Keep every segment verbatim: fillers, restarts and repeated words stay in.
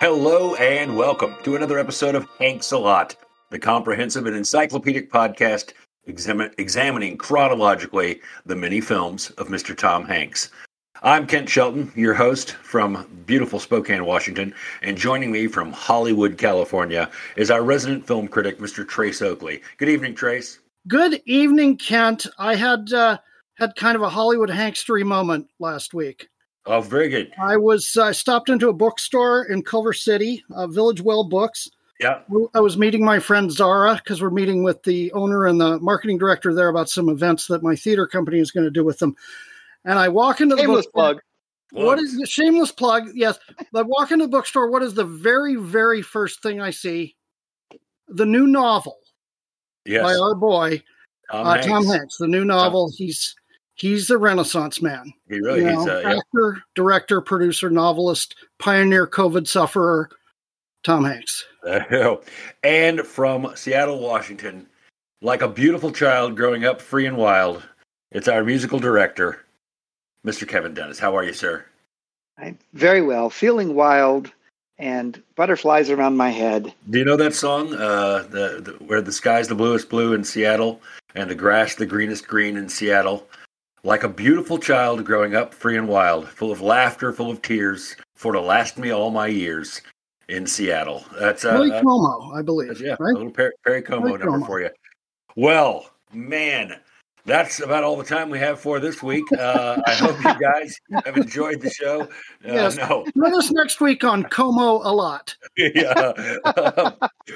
Hello and welcome to another episode of Hanks a Lot, the comprehensive and encyclopedic podcast exam- examining chronologically the many films of Mister Tom Hanks. I'm Kent Shelton, your host from beautiful Spokane, Washington, and joining me from Hollywood, California is our resident film critic, Mister Trace Oakley. Good evening, Trace. Good evening, Kent. I had uh, had kind of a Hollywood Hankstery moment last week. Oh, very good. I was uh, stopped into a bookstore in Culver City, uh, Village Well Books. Yeah. I was meeting my friend Zara because we're meeting with the owner and the marketing director there about some events that my theater company is going to do with them. And I walk into the shameless bookstore. plug. What is the shameless plug? Yes. I walk into the bookstore. What is the very, very first thing I see? The new novel yes. by our boy, Tom, uh, Hanks. Tom Hanks. The new novel. Tom. He's He's a Renaissance man. He really you is. Know, Uh, yeah. Actor, director, producer, novelist, pioneer, COVID sufferer, Tom Hanks. Uh, and from Seattle, Washington, like a beautiful child growing up free and wild, it's our musical director, Mister Kevin Dennis. How are you, sir? I'm very well, feeling wild and butterflies around my head. Do you know that song, uh, the, the where the sky's the bluest blue in Seattle and the grass the greenest green in Seattle? Like a beautiful child growing up free and wild, full of laughter, full of tears, for to last me all my years in Seattle. That's uh, Perry uh, Como, I believe. Yeah, right? a little Perry, Perry Como Perry number Como. for you. Well, man, that's about all the time we have for this week. Uh, I hope you guys have enjoyed the show. Uh, Yes. No, Join us next week on Como a lot. yeah, um,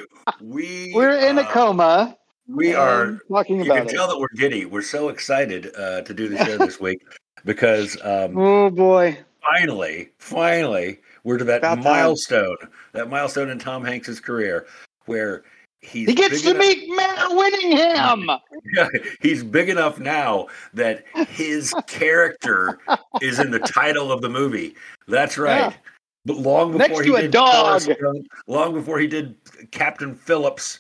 we We're in a uh, coma. We are talking You about can it. tell that we're giddy. We're so excited uh, to do the show this week because um, Oh boy! finally, finally, we're to that About time. milestone, that milestone in Tom Hanks's career where he's He gets big to enough- meet Matt Winningham. Yeah, he's big enough now that his character is in the title of the movie. That's right. Yeah. But long Next before to he a did dog. Forrest Gump, long before he did Captain Phillips,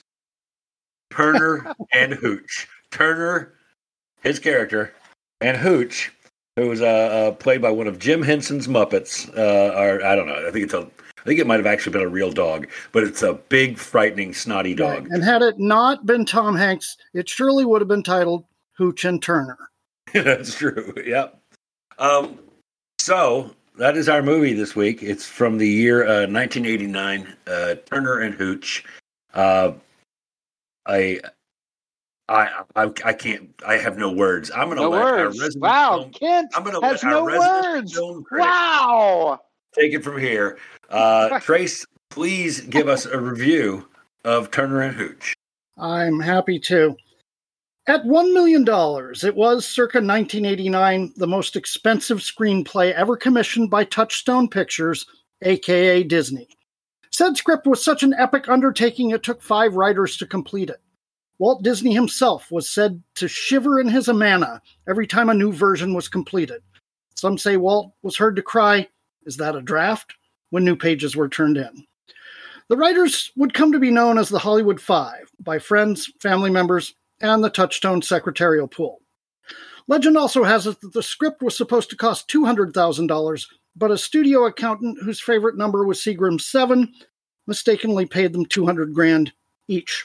Turner and Hooch. Turner, his character, and Hooch, who was uh, uh, played by one of Jim Henson's Muppets. Uh, or I don't know. I think it's a. I think it might have actually been a real dog, but it's a big, frightening, snotty dog. And had it not been Tom Hanks, it surely would have been titled Hooch and Turner. That's true. Yep. Um, so that is our movie this week. It's from the year uh, nineteen eighty-nine. Uh, Turner and Hooch. Uh, I, I, I, I can't. I have no words. I'm going to No let our words. resident Wow, film, Kent I'm going to has let our no resident words. film critic Wow. take it from here. Uh, Trace, please give us a review of Turner and Hooch. I'm happy to. At one million dollars, it was, circa nineteen eighty-nine, the most expensive screenplay ever commissioned by Touchstone Pictures, a k a. Disney. Said script was such an epic undertaking it took five writers to complete it. Walt Disney himself was said to shiver in his amana every time a new version was completed. Some say Walt was heard to cry, "Is that a draft?" when new pages were turned in. The writers would come to be known as the Hollywood Five by friends, family members, and the Touchstone secretarial pool. Legend also has it that the script was supposed to cost two hundred thousand dollars, but a studio accountant whose favorite number was Seagram's seven mistakenly paid them two hundred grand each.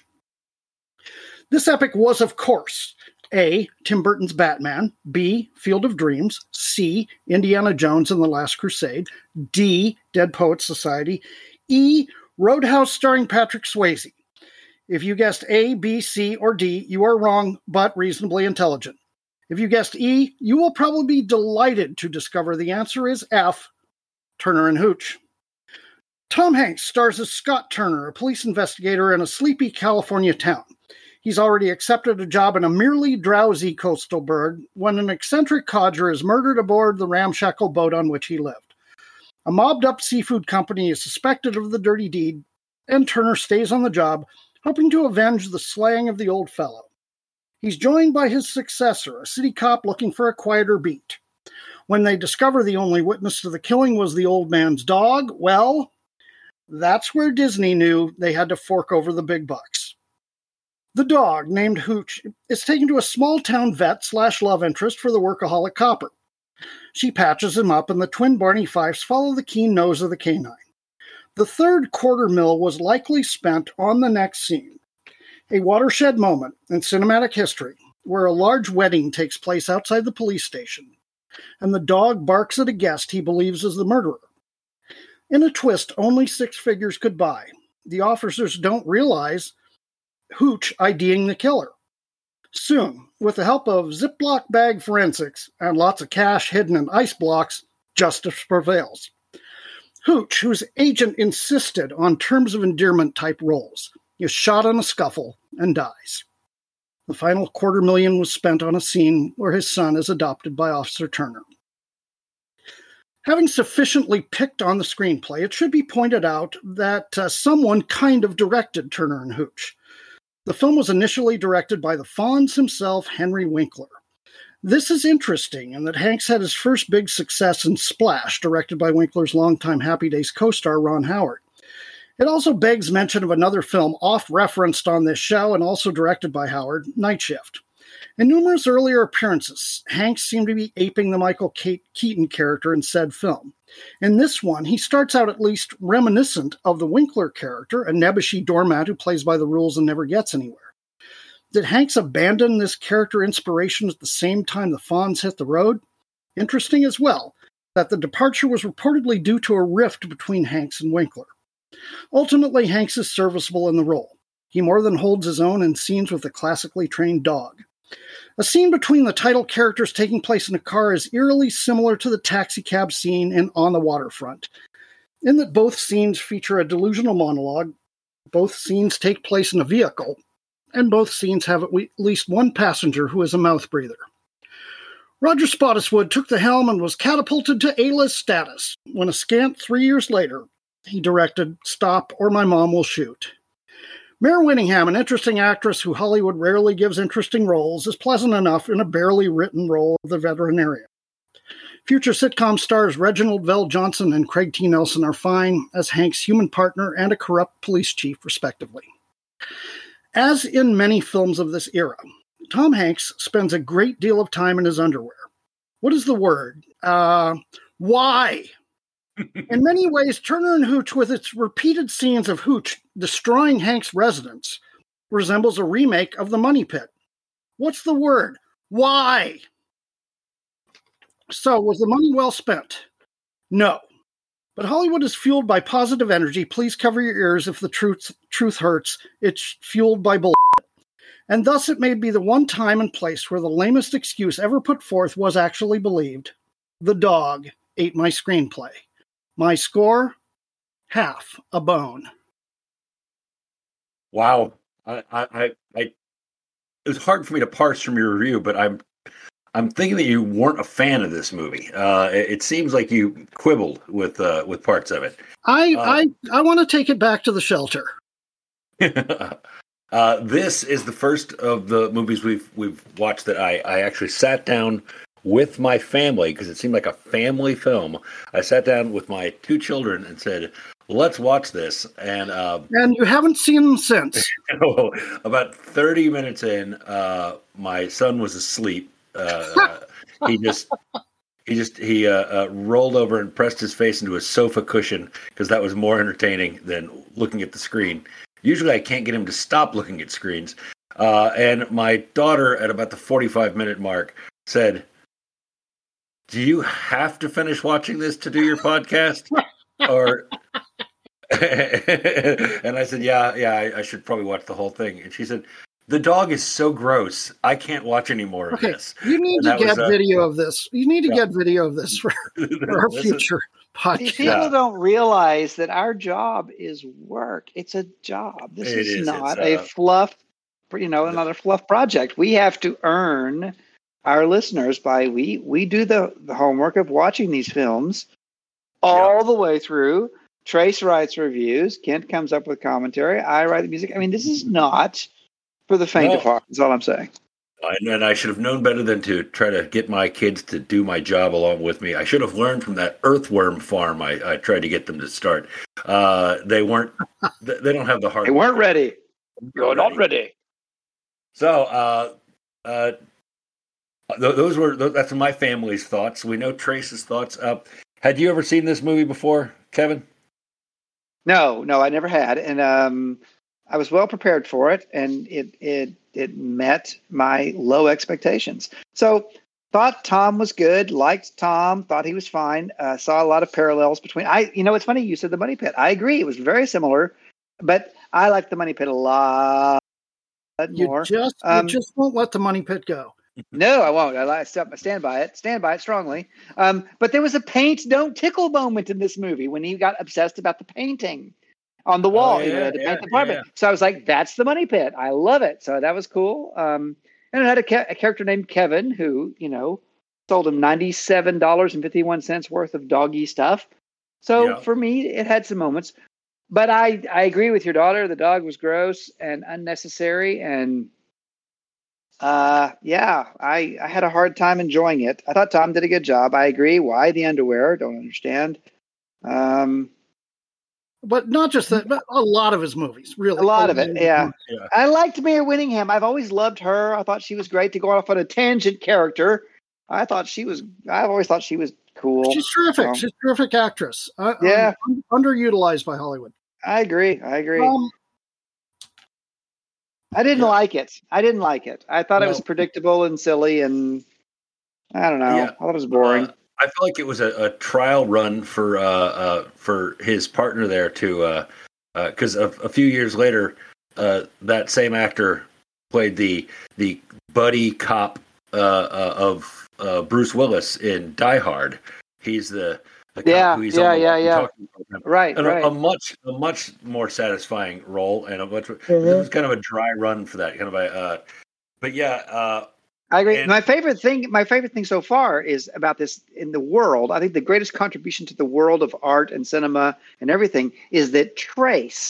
This epic was, of course, A, Tim Burton's Batman, B, Field of Dreams, C, Indiana Jones and the Last Crusade, D, Dead Poets Society, E, Roadhouse starring Patrick Swayze. If you guessed A, B, C, or D, you are wrong, but reasonably intelligent. If you guessed E, you will probably be delighted to discover the answer is F, Turner and Hooch. Tom Hanks stars as Scott Turner, a police investigator in a sleepy California town. He's already accepted a job in a merely drowsy coastal burg when an eccentric codger is murdered aboard the ramshackle boat on which he lived. A mobbed-up seafood company is suspected of the dirty deed, and Turner stays on the job, hoping to avenge the slaying of the old fellow. He's joined by his successor, a city cop looking for a quieter beat. When they discover the only witness to the killing was the old man's dog, well, that's where Disney knew they had to fork over the big bucks. The dog, named Hooch, is taken to a small-town vet slash love interest for the workaholic copper. She patches him up, and the twin Barney Fifes follow the keen nose of the canine. The third quarter mil was likely spent on the next scene, a watershed moment in cinematic history where a large wedding takes place outside the police station, and the dog barks at a guest he believes is the murderer. In a twist only six figures could buy, the officers don't realize Hooch IDing the killer. Soon, with the help of Ziploc bag forensics and lots of cash hidden in ice blocks, justice prevails. Hooch, whose agent insisted on terms of endearment type roles, is shot in a scuffle and dies. The final quarter million was spent on a scene where his son is adopted by Officer Turner. Having sufficiently picked on the screenplay, it should be pointed out that uh, someone kind of directed Turner and Hooch. The film was initially directed by the Fonz himself, Henry Winkler. This is interesting in that Hanks had his first big success in Splash, directed by Winkler's longtime Happy Days co-star Ron Howard. It also begs mention of another film oft-referenced on this show and also directed by Howard, Night Shift. In numerous earlier appearances, Hanks seemed to be aping the Michael Keaton character in said film. In this one, he starts out at least reminiscent of the Winkler character, a nebbishy doormat who plays by the rules and never gets anywhere. Did Hanks abandon this character inspiration at the same time the Fonz hit the road? Interesting as well, that the departure was reportedly due to a rift between Hanks and Winkler. Ultimately, Hanks is serviceable in the role. He more than holds his own in scenes with a classically trained dog. A scene between the title characters taking place in a car is eerily similar to the taxicab scene in On the Waterfront, in that both scenes feature a delusional monologue, both scenes take place in a vehicle, and both scenes have at least one passenger who is a mouth breather. Roger Spottiswoode took the helm and was catapulted to A-list status when a scant three years later, he directed Stop or My Mom Will Shoot. Mare Winningham, an interesting actress who Hollywood rarely gives interesting roles, is pleasant enough in a barely written role of the veterinarian. Future sitcom stars Reginald VelJohnson and Craig T. Nelson are fine as Hank's human partner and a corrupt police chief, respectively. As in many films of this era, Tom Hanks spends a great deal of time in his underwear. What is the word? Uh, why? In many ways, Turner and Hooch, with its repeated scenes of Hooch destroying Hank's residence, resembles a remake of The Money Pit. What's the word? Why? So, was the money well spent? No. But Hollywood is fueled by positive energy. Please cover your ears if the truth, truth hurts. It's fueled by bullshit. And thus it may be the one time and place where the lamest excuse ever put forth was actually believed. The dog ate my screenplay. My score? Half a bone. Wow. I, I, I, it was hard for me to parse from your review, but I'm I'm thinking that you weren't a fan of this movie. Uh, it, it seems like you quibbled with uh, with parts of it. I uh, I, I want to take it back to the shelter. uh, this is the first of the movies we've we've watched that I, I actually sat down with my family because it seemed like a family film. I sat down with my two children and said, let's watch this. And uh, and you haven't seen them since. About thirty minutes in, uh, my son was asleep. Uh, he just he just he uh, uh, rolled over and pressed his face into a sofa cushion because that was more entertaining than looking at the screen. Usually I can't get him to stop looking at screens. Uh, and my daughter, at about the forty-five minute mark, said, do you have to finish watching this to do your podcast? Or and I said, yeah, yeah, I, I should probably watch the whole thing. And she said, the dog is so gross. I can't watch any more of okay. this. You need and to get was, uh, video of this. You need to yeah. get video of this for, for our future See, podcast. people Yeah. don't realize that our job is work. It's a job. This It is, is. not It's, a uh, fluff, you know, another fluff project. We have to earn our listeners by we we do the, the homework of watching these films all Yeah. the way through. Trace writes reviews. Kent comes up with commentary. I write the music. I mean, this is not for the faint No. of heart. That's all I'm saying. And I should have known better than to try to get my kids to do my job along with me. I should have learned from that earthworm farm I, I tried to get them to start. Uh, they weren't, they don't have the heart. They weren't ready. You're not ready. So, uh, uh, th- those were, th- that's my family's thoughts. We know Trace's thoughts. Uh, had you ever seen this movie before, Kevin? No, no, I never had, and um, I was well prepared for it, and it it it met my low expectations. So thought Tom was good, liked Tom, thought he was fine. Uh, saw a lot of parallels between. I, you know, it's funny you said the Money Pit. I agree, it was very similar, but I liked the Money Pit a lot more. You just Um, you just won't let the Money Pit go. No, I won't. I, I stand by it. Stand by it strongly. Um, but there was a paint don't tickle moment in this movie when he got obsessed about the painting on the wall. Oh, you know, yeah, the yeah, paint the apartment. yeah. So I was like, "That's the Money Pit. I love it." So that was cool. Um, and it had a, ca- a character named Kevin who, you know, sold him ninety-seven dollars and fifty-one cents worth of doggy stuff. So Yeah. for me, it had some moments. But I, I agree with your daughter. The dog was gross and unnecessary, and Uh, yeah, I, I had a hard time enjoying it. I thought Tom did a good job. I agree. Why the underwear? Don't understand. Um, But not just that, but a lot of his movies, really. a lot of it. Yeah. Yeah. I liked Mary Winningham. I've always loved her. I thought she was great to go off on a tangent character. I thought she was, I've always thought she was cool. She's terrific. So, She's a terrific actress. Uh, Yeah. um, underutilized by Hollywood. I agree. I agree. Um, I didn't yeah. like it. I didn't like it. I thought it was No. predictable and silly, and I don't know. Yeah. I thought it was boring. Uh, I felt like it was a, a trial run for uh, uh, for his partner there to because uh, uh, a, a few years later uh, that same actor played the the buddy cop uh, uh, of uh, Bruce Willis in Die Hard. He's the, the cop Yeah, who he's yeah, on the yeah, yeah. talking program. right, And right. a, a much a much more satisfying role, and a much it was kind of a dry run for that kind of a. Uh, but yeah, uh, I agree. and- my favorite thing, my favorite thing so far is about this in the world. I think the greatest contribution to the world of art and cinema and everything is that Trace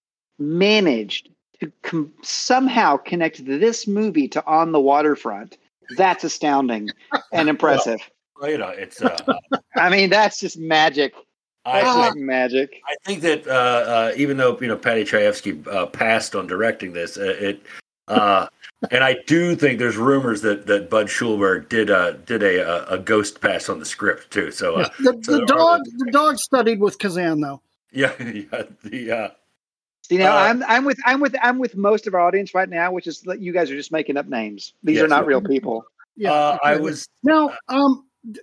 managed to com- somehow connect this movie to On the Waterfront. That's astounding and impressive. you know, it's. Uh, I mean, that's just magic. I, That's I, just magic. I think that uh, uh, even though you know Patty Chayefsky uh, passed on directing this, uh, it uh, and I do think there's rumors that, that Bud Schulberg did uh, did a, a ghost pass on the script too. So uh, the, so the there dog, are- the dog studied with Kazan, though. yeah, yeah, the uh, See, now Uh, I'm I'm with I'm with I'm with most of our audience right now, which is that you guys are just making up names. These Yes. are not real people. Yeah, uh, I okay. was Now, um,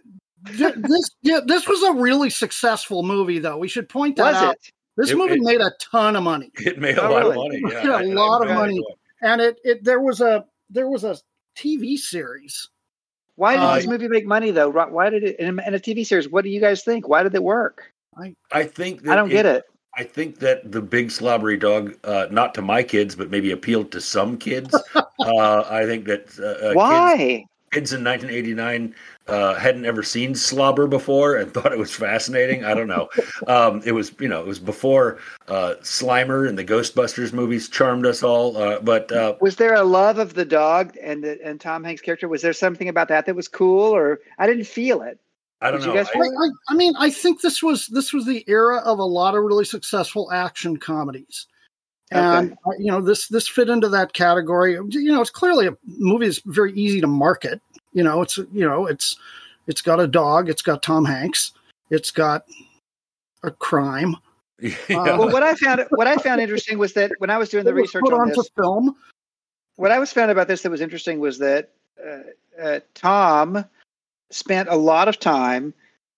th- this yeah, this was a really successful movie, though. We should point that Was out. it? This It- ade it- made a ton of money, it made a Oh, lot really? of money. Yeah, It made a I- I lot of really money. enjoyed it. and it, it there was a there was a T V series. Why did Uh, this movie make money though? Why why did it in a, in a T V series? What do you guys think? Why did it work? I think that I don't get it. I think that the big slobbery dog, uh, not to my kids, but maybe appealed to some kids. uh, I think that uh, uh, kids, Why? kids in nineteen eighty-nine uh, hadn't ever seen slobber before and thought it was fascinating. I don't know. Um, it was, you know, it was before uh, Slimer and the Ghostbusters movies charmed us all. Uh, but uh, Was there a love of the dog and the, and Tom Hanks' character? Was there something about that that was cool, or I didn't feel it? I don't Did know. you guys I- feel I, I, I mean, I think this was this was the era of a lot of really successful action comedies, and Okay. uh, you know this this fit into that category. You know, it's clearly a movie that's very easy to market. You know, it's you know it's it's got a dog, it's got Tom Hanks, it's got a crime. yeah. Well, what I found what I found interesting was that when I was doing the It was research put on onto this, film. what I was found about this that was interesting was that uh, uh, Tom spent a lot of time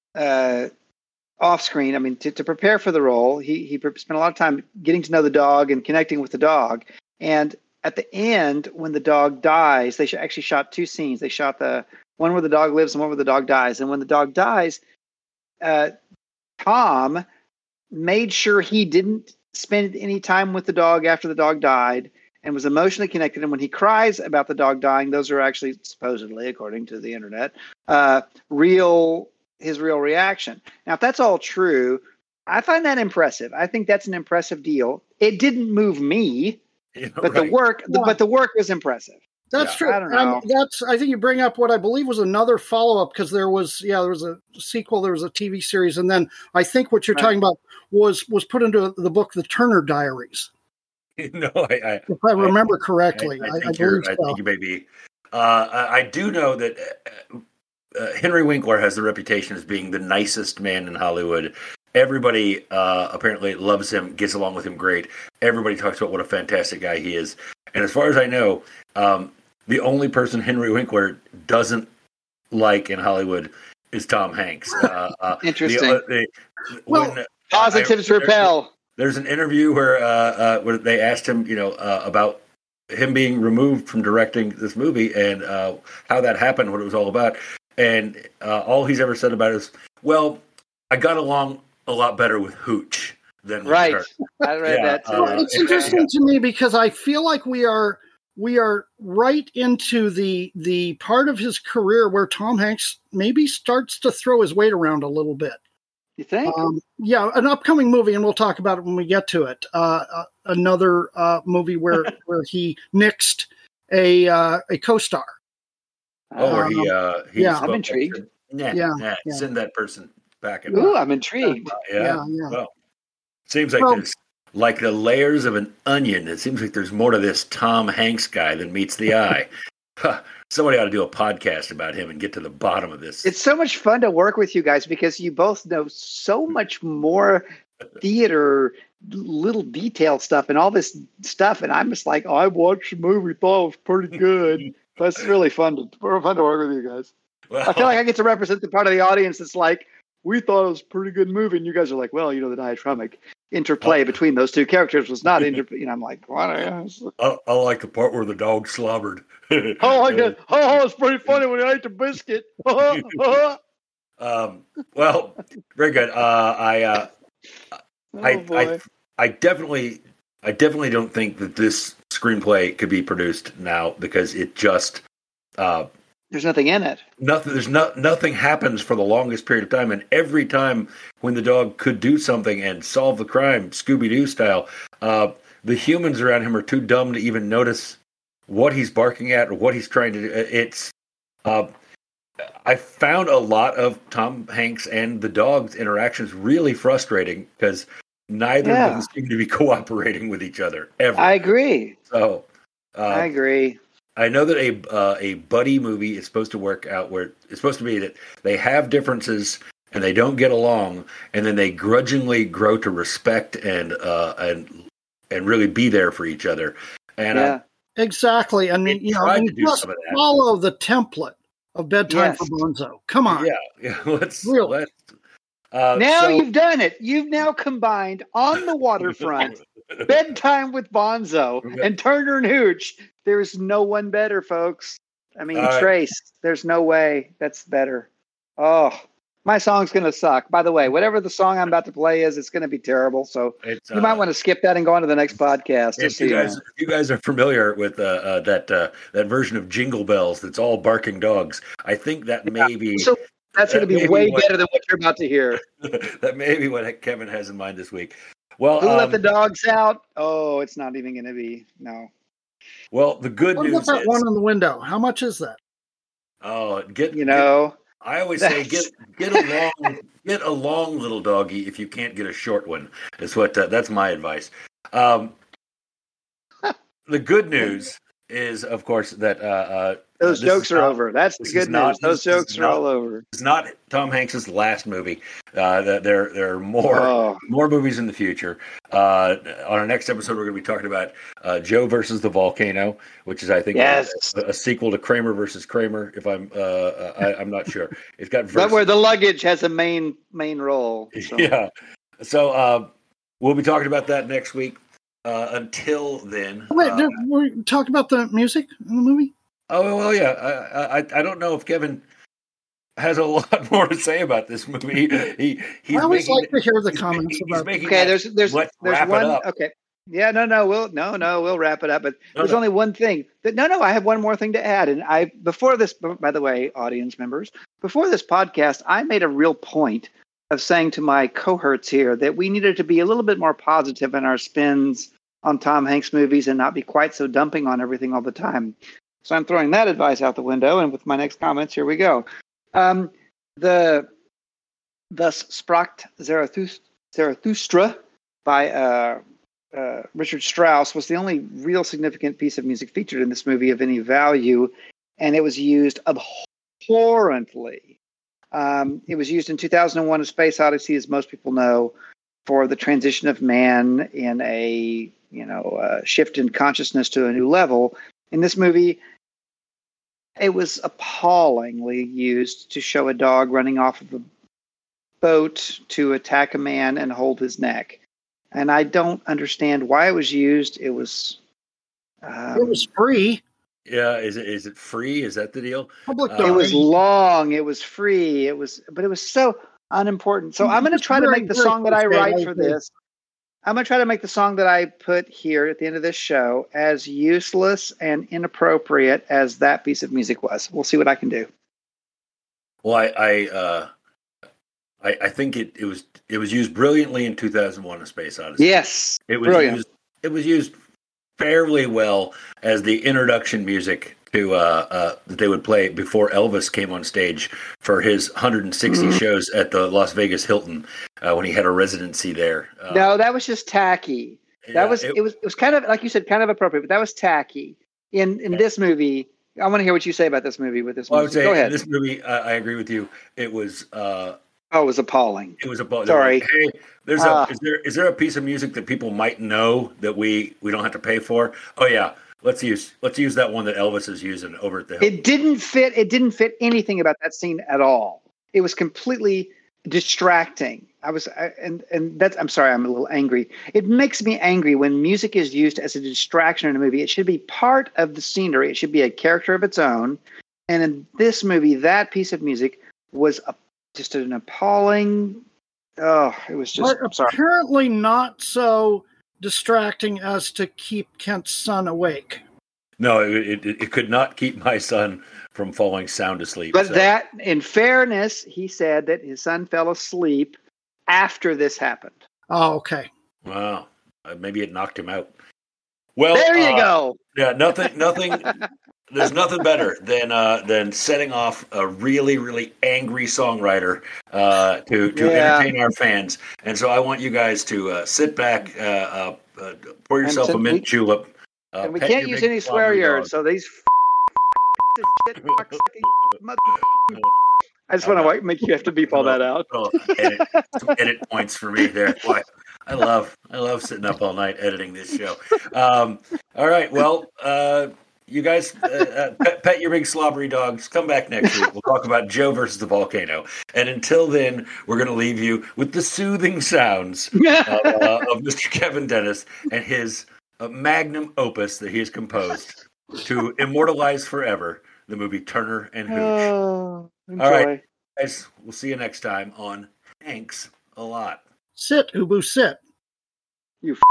uh, off screen. I mean, to, to prepare for the role, he he pre- spent a lot of time getting to know the dog and connecting with the dog. And at the end, when the dog dies, they sh- actually shot two scenes. They shot the one where the dog lives and one where the dog dies. And when the dog dies, uh, Tom made sure he didn't spend any time with the dog after the dog died, and was emotionally connected. And when he cries about the dog dying, those are actually supposedly, according to the internet, uh, real his real reaction. Now, if that's all true, I find that impressive. I think that's an impressive deal. It didn't move me, Yeah, but the right. work, Yeah. but the work was impressive. That's Yeah, true. I don't know. And that's I think you bring up what I believe was another follow up because there was yeah there was a sequel, there was a T V series, and then I think what you're Right. talking about was was put into the book The Turner Diaries, no, I, I, if I remember correctly. I, I I, I think you're. believe I so. think you may be. Uh, I, I do know that uh, uh, Henry Winkler has the reputation as being the nicest man in Hollywood, Everybody uh, apparently loves him, gets along with him great. Everybody talks about what a fantastic guy he is. And as far as I know, um, the only person Henry Winkler doesn't like in Hollywood is Tom Hanks. Uh, uh, Interesting. The, the, well, when, positives I, repel. There's an interview where uh, uh, where they asked him, you know, uh, about him being removed from directing this movie and uh, how that happened, what it was all about. And uh, all he's ever said about it is, well, I got along a lot better with Hooch than with right. her. I read Yeah, that too. uh, well, it's interesting to me because I feel like we are we are right into the the part of his career where Tom Hanks maybe starts to throw his weight around a little bit. You think? Um, yeah, an upcoming movie, and we'll talk about it when we get to it. Uh, uh, another uh, movie where where he nixed a uh, a co-star. Oh, where Um, he, uh, he yeah. spoke I'm intrigued. up, Nah, Yeah, nah, yeah. send that person back. And Ooh, I'm intrigued. yeah, Yeah, yeah. Well, seems like Well- there's like the layers of an onion. It seems like there's more to this Tom Hanks guy than meets the eye. Huh, somebody ought to do a podcast about him and get to the bottom of this. It's so much fun to work with you guys because you both know so much more theater, little detail stuff, and all this stuff. And I'm just like, oh, I watched the movie, thought it was pretty good. That's really fun to fun to work with you guys. Well, I feel like I get to represent the part of the audience that's like, we thought it was a pretty good movie, and you guys are like, well, you know, the diatramic interplay between those two characters was not inter. You know, I'm like, what? I, I like the part where the dog slobbered. Oh, I get. Oh, it's pretty funny when he ate the biscuit. um, well, very good. Uh, I, uh, Oh, I, boy. I, I definitely, I definitely don't think that this screenplay could be produced now because it just, uh, There's nothing in it. nothing. There's no, nothing happens for the longest period of time, and every time when the dog could do something and solve the crime, Scooby Doo style, uh, the humans around him are too dumb to even notice what he's barking at or what he's trying to do. It's, uh, I found a lot of Tom Hanks and the dog's interactions really frustrating because neither Yeah. of them seem to be cooperating with each other ever. I agree. so, uh, I agree. I know that a uh, a buddy movie is supposed to work out where it's supposed to be that they have differences and they don't get along, and then they grudgingly grow to respect and uh, and and really be there for each other. And Yeah. Exactly. I mean, It you know, tried I mean, to do just some of that. follow the template of Bedtime Yes. for Bonzo. Come uh, on. yeah, yeah, let's Really? let's. Uh, Now so- you've done it. You've now combined On the Waterfront, Bedtime with Bonzo, and Turner and Hooch. There's no one better, folks. I mean, All right. Trace, there's no way that's better. Oh, my song's going to suck. By the way, whatever the song I'm about to play is, it's going to be terrible. So It's, you might uh, want to skip that and go on to the next podcast. If Just so you you guys, know. if you guys are familiar with uh, uh, that uh, that version of Jingle Bells, that's all barking dogs. I think that may be So that's going to that may be way what- better than what you're about to hear. that may be what Kevin has in mind this week. Well, Who um, let the dogs out? Oh, it's not even going to be. No. well, the good What about news that is, one in the window? How much is that? oh, get You know, get- I always say That's- get get a long get a long little doggy if you can't get a short one. Is what uh, that's my advice. Um, the good news is, of course, that uh, uh, those this jokes is are not- over. That's the this good is not- news. Those this is jokes are not- all over. It's not Tom Hanks's last movie. Uh, that there there are more Oh, more movies in the future. Uh, on our next episode, we're going to be talking about uh, Joe versus the Volcano, which is, I think, Yes. a, a sequel to Kramer versus Kramer. If I'm, uh, I, I'm not sure. It's got but versus, where the luggage has a main main role. So. yeah. So uh, we'll be talking about that next week. Uh, until then, Wait, uh, did we talk about the music in the movie? oh well, yeah. I, I I don't know if Kevin has a lot more to say about this movie. He he's I always making, like to hear the he's comments making- he's about. making Okay, that- there's there's let's there's wrap it one. up. Okay, yeah, no, no, we'll no, no, we'll wrap it up. But No, there's no. only one thing. That no, no, I have one more thing to add. And I before this, by the way, audience members, before this podcast, I made a real point of saying to my cohorts here that we needed to be a little bit more positive in our spins on Tom Hanks movies and not be quite so dumping on everything all the time. So I'm throwing that advice out the window. And with my next comments, here we go. Um, the Thus Spracht Zarathus- Zarathustra by uh, uh, Richard Strauss was the only real significant piece of music featured in this movie of any value, and it was used abhorrently Um, it was used in two thousand one: A Space Odyssey, as most people know, for the transition of man in a you know uh, shift in consciousness to a new level. In this movie, it was appallingly used to show a dog running off of a boat to attack a man and hold his neck. And I don't understand why it was used. It was um, it was free. Yeah, is it is it free? Is that the deal? Public Uh, it was long. It was free. It was, but it was so unimportant. So I'm going to try to make the song that I write for this. I'm going to try to make the song that I put here at the end of this show as useless and inappropriate as that piece of music was. We'll see what I can do. Well, I I, uh, I I think it, it was it was used brilliantly in two thousand one: A Space Odyssey. Yes, it was brilliant. used. It was used fairly well as the introduction music to uh, uh, that they would play before Elvis came on stage for his one hundred sixty mm-hmm. shows at the Las Vegas Hilton uh, when he had a residency there. Uh, no, that was just tacky. That yeah, was it, it was it was kind of like you said, kind of appropriate, but that was tacky. In in yeah. this movie, I want to hear what you say about this movie. With this, well, movie. I would say Go ahead. In this movie, I, I agree with you. It was. Uh, oh, it was appalling. It was appalling. Sorry. Like, hey, there's uh, a is there is there a piece of music that people might know that we we don't have to pay for? Oh yeah. Let's use let's use that one that Elvis is using over at the Hilton. It didn't fit. It didn't fit anything about that scene at all. It was completely distracting. I was, I, and and that's. I'm sorry. I'm a little angry. It makes me angry when music is used as a distraction in a movie. It should be part of the scenery. It should be a character of its own. And in this movie, that piece of music was a, just an appalling. Oh, it was just. But I'm sorry. Apparently not so distracting as to keep Kent's son awake. No, it, it it could not keep my son from falling sound asleep. But so. that, in fairness, he said that his son fell asleep after this happened. Oh, okay. Wow, uh, maybe it knocked him out. Well, there you uh, go. Yeah, nothing, nothing. There's nothing better than uh, than setting off a really, really angry songwriter uh, to to yeah. entertain our fans. And so I want you guys to uh, sit back, uh, uh, uh, pour yourself a mint we, julep. Uh, and we can't use any swear words, so these shit, mother- I just want to make you have to beep all that out. Oh, edit, some edit points for me there. Boy, I love I love sitting up all night editing this show. Um, all right, well. Uh, You guys, uh, uh, pet, pet your big slobbery dogs. Come back next week. We'll talk about Joe versus the volcano. And until then, we're going to leave you with the soothing sounds of, uh, of Mister Kevin Dennis and his uh, magnum opus that he has composed to immortalize forever the movie Turner and Hooch. Oh, all right, guys. We'll see you next time on Thanks a Lot. Sit, Ubu, sit. You f-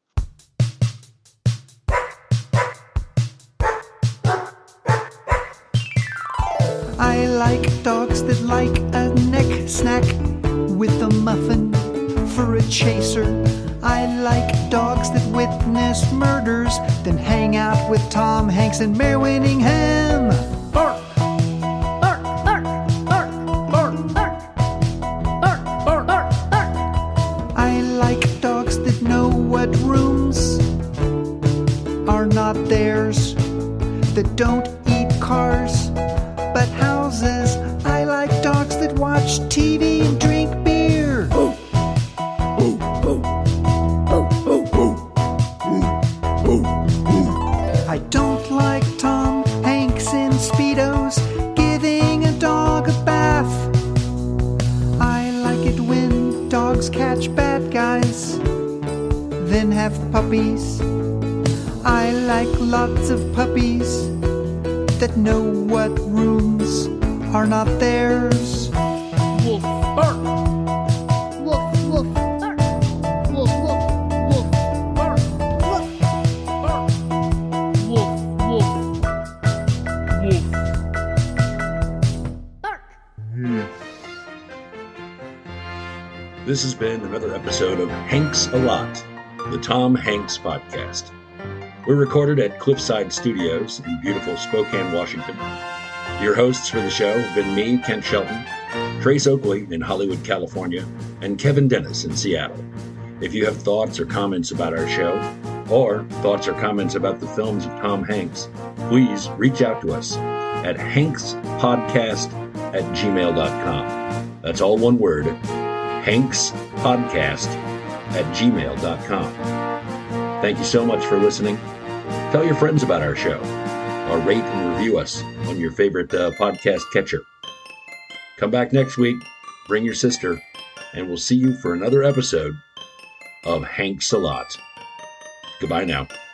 I like dogs that like a neck snack with a muffin for a chaser. I like dogs that witness murders, then hang out with Tom Hanks and Mare Winningham. Bark! Bark! Bark! Bark! Bark! Bark! Bark! Bark! Bark! Bark! I like dogs that know what rooms are not theirs, that don't eat cars but houses. I like dogs that watch T V and drink beer. Oh. Oh, oh. Oh, oh, oh. Oh, oh. I don't like Tom Hanks in Speedos giving a dog a bath. I like it when dogs catch bad guys, then have puppies. I like lots of puppies that know what rooms are not theirs. Woof, bark. Woof, woof, bark. Woof, woof, woof, bark. Woof, bark. Woof, woof, woof, bark. This has been another episode of Hanks a Lot, the Tom Hanks Podcast. We're recorded at Cliffside Studios in beautiful Spokane, Washington. Your hosts for the show have been me, Kent Shelton, Trace Oakley in Hollywood, California, and Kevin Dennis in Seattle. If you have thoughts or comments about our show, or thoughts or comments about the films of Tom Hanks, please reach out to us at hankspodcast at gmail dot com. That's all one word, Hanks Podcast at gmail dot com. Thank you so much for listening. Tell your friends about our show, or rate and review us on your favorite uh, podcast catcher. Come back next week, bring your sister, and we'll see you for another episode of Hanks a Lot. Goodbye now.